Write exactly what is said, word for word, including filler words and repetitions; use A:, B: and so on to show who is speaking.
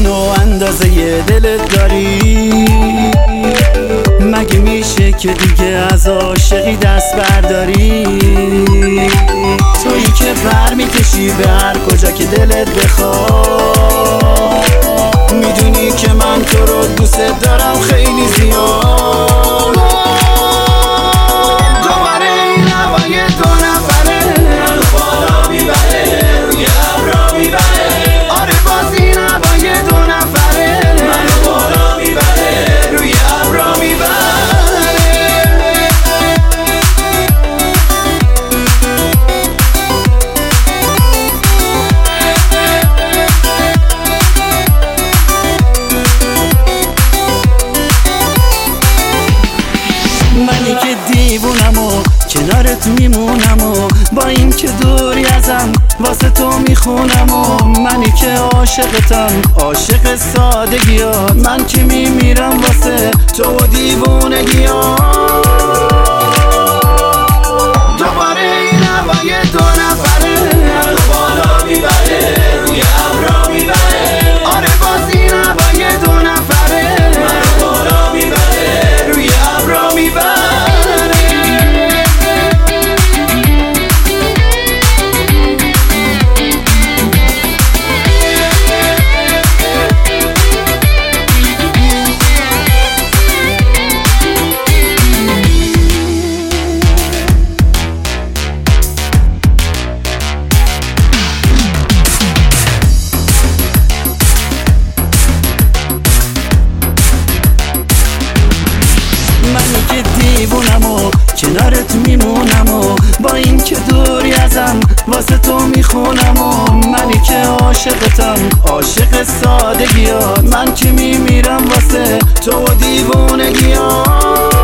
A: منو اندازه دلت داری؟ مگه میشه که دیگه از عاشقی دست برداری؟ تویی که پر میکشی به هر کجا که دلت بخواد. میدونی که من تو رو دوست دارم خیلی زیاد. دوباره این هوای دو نفره منو بالا میبره، روی ابرا میبره. آره باز این هوای دو نفره منو بالا میبره، روی ابرا میبره. منی که دیوونم و کنارت میمونم و با این که دوری ازم واسه تو میخونم و منی که عاشقتم، عاشق سادگیات. من که میمیرم واسه تو و دیوونگیات. دوباره این هوای دو نفره منو بالا میبره، روی ابرا میبره. آره باز این هوای دو نفره منو بالا میبره، روی ابرا میبره. منی که دیوونم و کنارت میمونم و با این که دوری ازم واسه تو میخونم و منی که عاشقتم، عاشق سادگیات. من که میمیرم واسه تو و دیوونگیات.